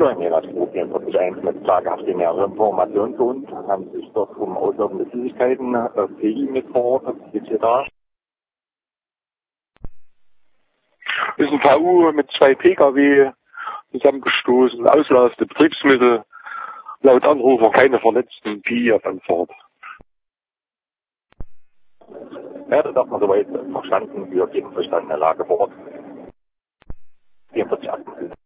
Beschleuniger 244 mit Klage habt ihr mehrere Informationen zu uns, haben sich dort um auslaufende Flüssigkeiten, PI mit vor Ort, was steht hier da? Ist ein KU mit 2 Pkw zusammengestoßen, auslaufende Betriebsmittel, laut Anrufer keine verletzten, PI auf Anfahrt. Ja, das hat man soweit verstanden, wir geben Verstand in der Lage vor Ort. 44 Akten.